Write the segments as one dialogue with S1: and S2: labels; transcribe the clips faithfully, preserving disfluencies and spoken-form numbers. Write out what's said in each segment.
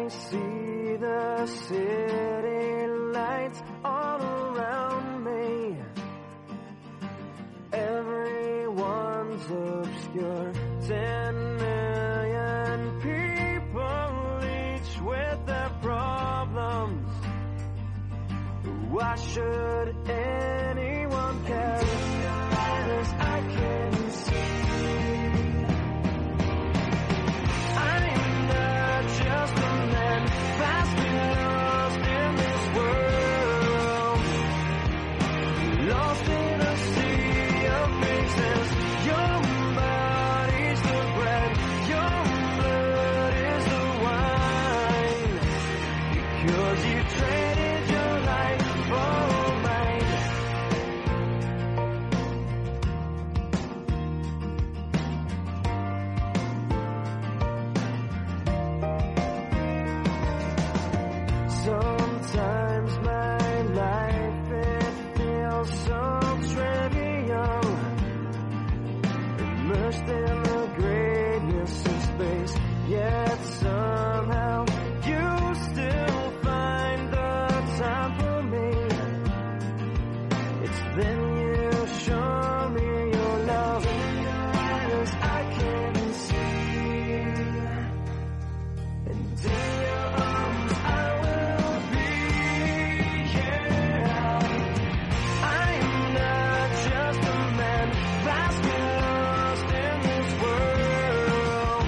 S1: I see the city lights all around me. Everyone's obscure. Ten million people, each with their problems. Why should anyone care? As I can see, I'm not just a man fast lost in this world, lost in a sea of faces. Your body's the bread, your blood is the wine, because you traded your life for mine. Sometimes my life, it feels so trivial, immersed in the greatness of space, yet somehow you still find the time for me. It's then you show me your love, as I can see, and in your arms I will be, yeah. I'm not just a man fast lost in this world,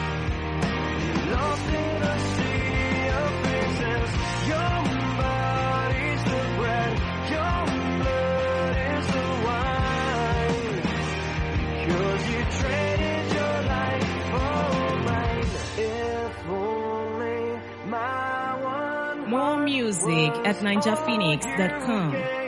S1: lost in a sea of faces. Your body's the bread, your blood is the wine, because you traded your life for mine. If only my one
S2: More music at ninja phoenix dot com.